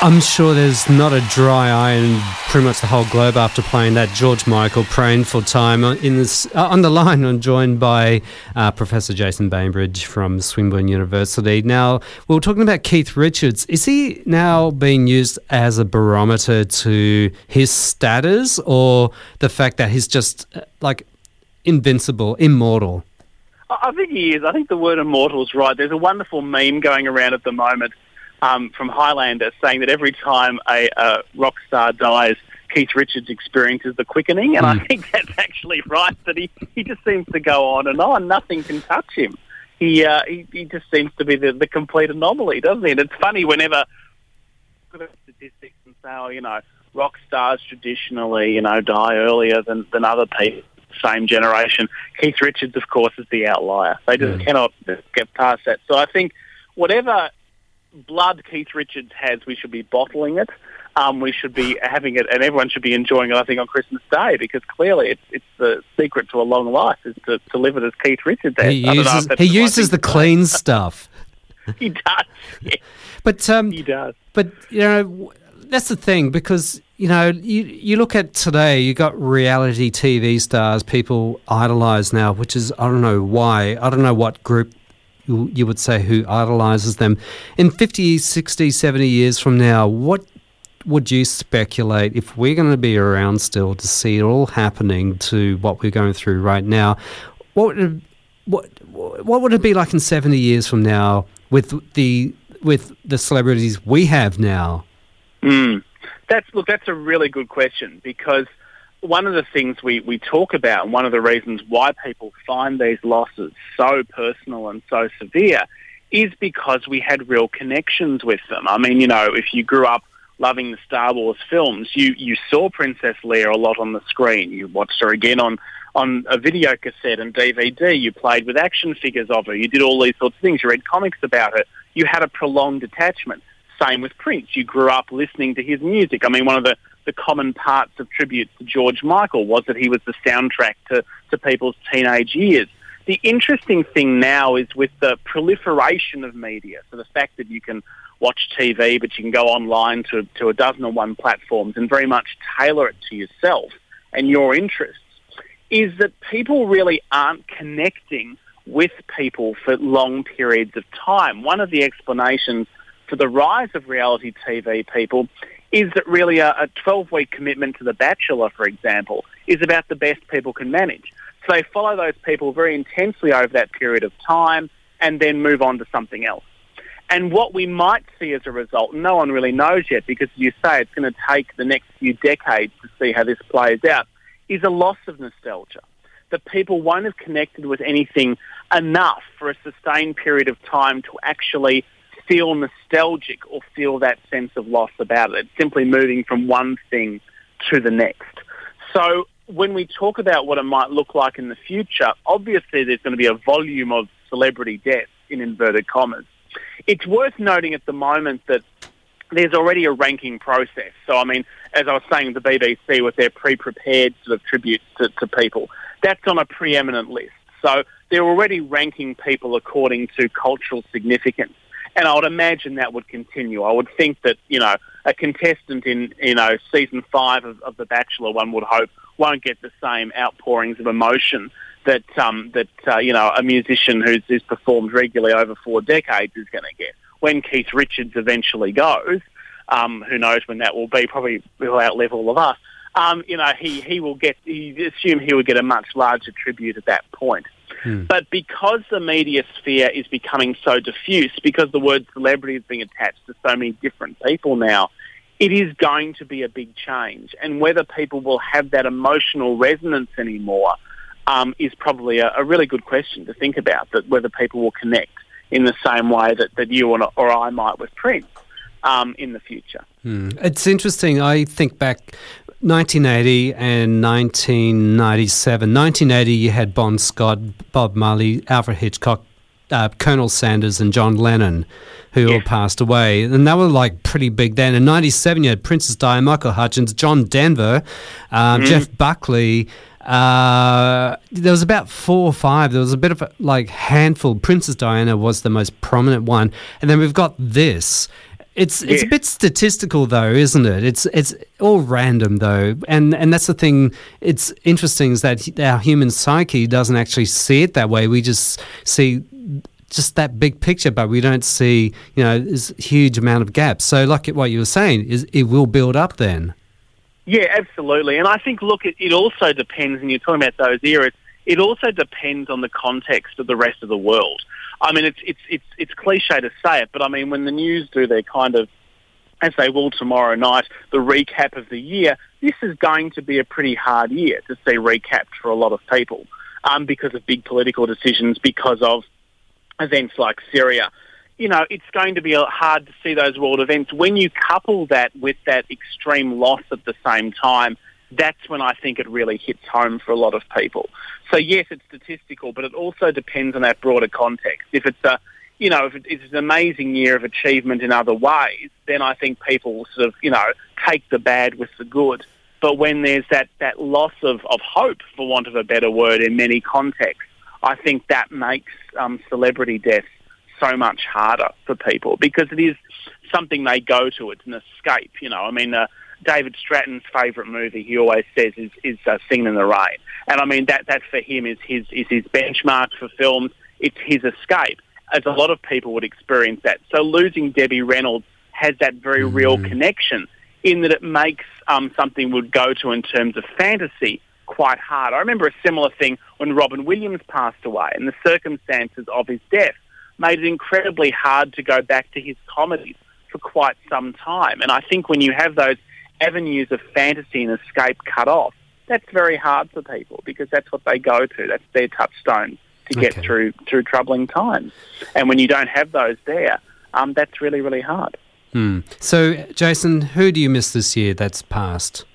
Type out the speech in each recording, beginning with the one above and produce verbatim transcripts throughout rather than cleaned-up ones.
I'm sure there's not a dry eye in pretty much the whole globe after playing that. George Michael, praying for time. In this, uh, on the line, I'm joined by uh, Professor Jason Bainbridge from Swinburne University. Now, we were talking about Keith Richards. Is he now being used as a barometer to his status, or the fact that he's just uh, like invincible, immortal? I think he is. I think the word immortal is right. There's a wonderful meme going around at the moment um, from Highlander saying that every time a, a rock star dies, Keith Richards experiences the quickening. And mm. I think that's actually right, that he, he just seems to go on and on. Nothing can touch him. He uh, he, he just seems to be the, the complete anomaly, doesn't he? And it's funny whenever look at statistics and say, oh, you know, rock stars traditionally, you know, die earlier than, than other people. Same generation. Keith Richards, of course, is the outlier. They just yeah. cannot get past that. So I think whatever blood Keith Richards has, we should be bottling it. Um, we should be having it, and everyone should be enjoying it, I think, on Christmas Day, because clearly it's, it's the secret to a long life is to, to live it as Keith Richards has. He uses, he uses the clean stuff. He does, yeah. But, um, he does. But, you know, that's the thing, because, you know, you you look at today, you got reality T V stars people idolise now, which is, I don't know why. I don't know what group you, you would say who idolises them. In fifty, sixty, seventy years from now, what would you speculate, if we're going to be around still to see it all happening to what we're going through right now, what would it, what what would it be like in seventy years from now with the with the celebrities we have now? Mm. That's look. That's a really good question, because one of the things we, we talk about, and one of the reasons why people find these losses so personal and so severe, is because we had real connections with them. I mean, you know, if you grew up loving the Star Wars films, you, you saw Princess Leia a lot on the screen. You watched her again on, on a video cassette and D V D. You played with action figures of her. You did all these sorts of things. You read comics about her. You had a prolonged attachment. Same with Prince. You grew up listening to his music. I mean, one of the, the common parts of tributes to George Michael was that he was the soundtrack to, to people's teenage years. The interesting thing now is with the proliferation of media, so the fact that you can watch T V, but you can go online to, to a dozen and one platforms and very much tailor it to yourself and your interests, is that people really aren't connecting with people for long periods of time. One of the explanations for the rise of reality T V people is that really a, a twelve-week commitment to The Bachelor, for example, is about the best people can manage. So they follow those people very intensely over that period of time and then move on to something else. And what we might see as a result, no one really knows yet, because as you say, it's going to take the next few decades to see how this plays out, is a loss of nostalgia. That people won't have connected with anything enough for a sustained period of time to actually feel nostalgic or feel that sense of loss about it. It's simply moving from one thing to the next. So when we talk about what it might look like in the future, obviously there's going to be a volume of celebrity deaths, in inverted commas. It's worth noting at the moment that there's already a ranking process. So, I mean, as I was saying, the B B C with their pre-prepared sort of tributes to, to people, that's on a preeminent list. So they're already ranking people according to cultural significance. And I would imagine that would continue. I would think that, you know, a contestant in, you know, season five of, of The Bachelor, one would hope, won't get the same outpourings of emotion that, um, that uh, you know, a musician who's, who's performed regularly over four decades is going to get. When Keith Richards eventually goes, um, who knows when that will be, probably will outlevel all of us, um, you know, he, he will get, you assume he would get a much larger tribute at that point. Hmm. But because the media sphere is becoming so diffuse, because the word celebrity is being attached to so many different people now, it is going to be a big change. And whether people will have that emotional resonance anymore um, is probably a, a really good question to think about, that whether people will connect in the same way that, that you or, or I might with Prince um, in the future. Hmm. It's interesting. I think back nineteen eighty and nineteen ninety-seven. nineteen eighty, you had Bon Scott, Bob Marley, Alfred Hitchcock, uh, Colonel Sanders and John Lennon, who yeah. all passed away. And they were like pretty big then. In ninety-seven, you had Princess Di, Michael Hutchence, John Denver, um, mm-hmm. Jeff Buckley. Uh, there was about four or five. There was a bit of a like handful. Princess Diana was the most prominent one. And then we've got this. It's it's Yeah. a bit statistical though, isn't it? It's it's all random though, and and that's the thing. It's interesting is that our human psyche doesn't actually see it that way. We just see just that big picture, but we don't see, you know, this huge amount of gaps. So, like what you were saying, is it will build up then. Yeah, absolutely. And I think, look, it, it also depends, and you're talking about those eras, it also depends on the context of the rest of the world. I mean, it's it's it's it's cliche to say it, but I mean, when the news do their kind of, as they will tomorrow night, the recap of the year, this is going to be a pretty hard year to see recapped for a lot of people um, because of big political decisions, because of events like Syria. You know, it's going to be hard to see those world events. When you couple that with that extreme loss at the same time, that's when I think it really hits home for a lot of people. So yes, it's statistical, but it also depends on that broader context. If it's a, you know, if it's an amazing year of achievement in other ways, then I think people will sort of, you know, take the bad with the good. But when there's that, that loss of, of hope, for want of a better word, in many contexts, I think that makes um, celebrity deaths so much harder for people, because it is something they go to. It's an escape, you know. I mean, uh, David Stratton's favourite movie, he always says, is, is uh, Singin' in the Rain. And I mean, that, that for him is his, is his benchmark for films. It's his escape, as a lot of people would experience that. So losing Debbie Reynolds has that very mm. real connection, in that it makes um, something we'd go to in terms of fantasy quite hard. I remember a similar thing when Robin Williams passed away, and the circumstances of his death made it incredibly hard to go back to his comedies for quite some time. And I think when you have those avenues of fantasy and escape cut off, that's very hard for people, because that's what they go to. That's their touchstone to get Okay. through through troubling times. And when you don't have those there, um, that's really, really hard. Hmm. So, Jason, who do you miss this year that's passed?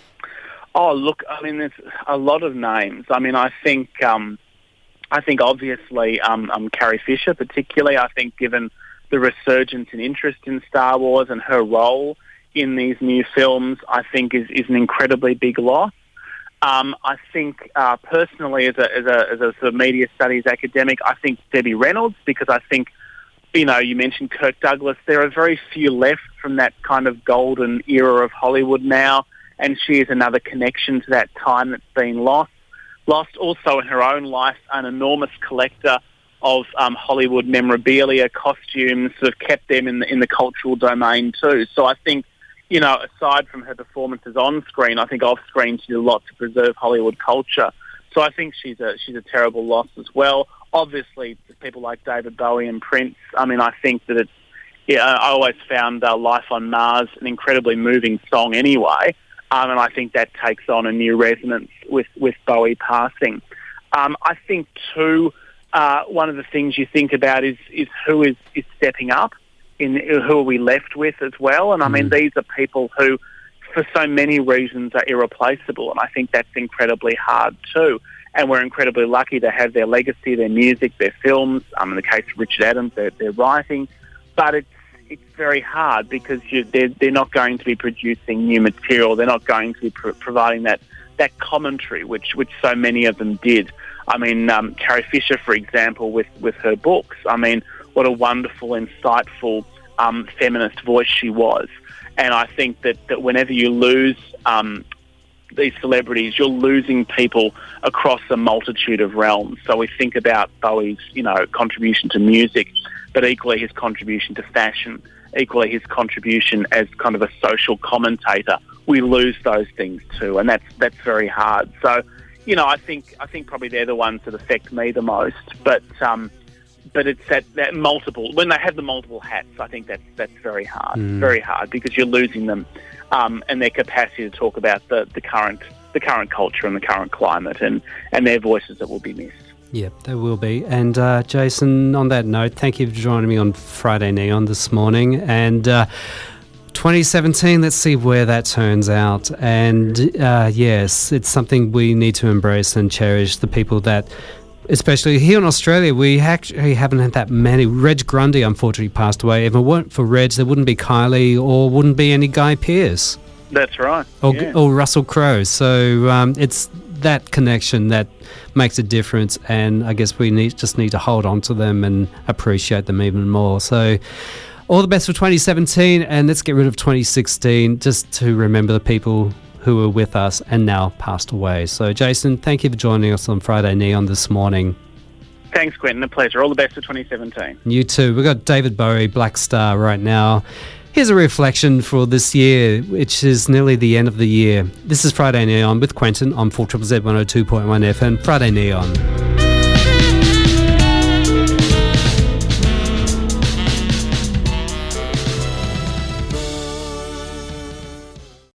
Oh, look, I mean, there's a lot of names. I mean, I think... Um, I think obviously um, um, Carrie Fisher particularly, I think given the resurgence in interest in Star Wars and her role in these new films, I think is, is an incredibly big loss. Um, I think uh, personally as a, as a as a sort of media studies academic, I think Debbie Reynolds, because I think, you know, you mentioned Kirk Douglas, there are very few left from that kind of golden era of Hollywood now, and she is another connection to that time that's been lost. Lost also in her own life, an enormous collector of um, Hollywood memorabilia, costumes, sort of kept them in the, in the cultural domain too. So I think, you know, aside from her performances on screen, I think off screen she did a lot to preserve Hollywood culture. So I think she's a she's a terrible loss as well. Obviously, people like David Bowie and Prince. I mean, I think that it's. Yeah, I always found uh, Life on Mars an incredibly moving song anyway. Um, and I think that takes on a new resonance with, with Bowie passing. Um, I think, too, uh, one of the things you think about is, is who is, is stepping up, in who are we left with as well. And, I mean, these are people who, for so many reasons, are irreplaceable. And I think that's incredibly hard, too. And we're incredibly lucky to have their legacy, their music, their films. Um, in the case of Richard Adams, their, their writing. But it's It's very hard because you, they're, they're not going to be producing new material. They're not going to be pr- providing that, that commentary, which, which so many of them did. I mean, um, Carrie Fisher, for example, with, with her books. I mean, what a wonderful, insightful um, feminist voice she was. And I think that, that whenever you lose um, these celebrities, you're losing people across a multitude of realms. So we think about Bowie's, you know, contribution to music, but equally his contribution to fashion, equally his contribution as kind of a social commentator. We lose those things too, and that's that's very hard. So, you know, I think I think probably they're the ones that affect me the most. But um, but it's that, that multiple, when they have the multiple hats, I think that's that's very hard, mm. very hard, because you're losing them um, and their capacity to talk about the, the current the current culture and the current climate, and, and their voices that will be missed. Yeah, there will be. And uh, Jason, on that note, thank you for joining me on Friday Neon this morning. And uh, twenty seventeen, let's see where that turns out. And uh, yes, it's something we need to embrace and cherish. The people that, especially here in Australia, we actually haven't had that many. Reg Grundy, unfortunately, passed away. If it weren't for Reg, there wouldn't be Kylie or wouldn't be any Guy Pearce. That's right. Or, yeah. or Russell Crowe. So um, it's that connection that makes a difference, and I guess we need just need to hold on to them and appreciate them even more. So All the best for twenty seventeen, and let's get rid of twenty sixteen just to remember the people who were with us and now passed away. So, Jason, thank you for joining us on Friday Neon this morning. Thanks, Quentin. A pleasure. All the best for twenty seventeen. You too. We've got David Bowie, Black Star, right now. Here's a reflection for this year, which is nearly the end of the year. This is Friday Neon with Quentin on four Z Z one oh two point one F M. Friday Neon.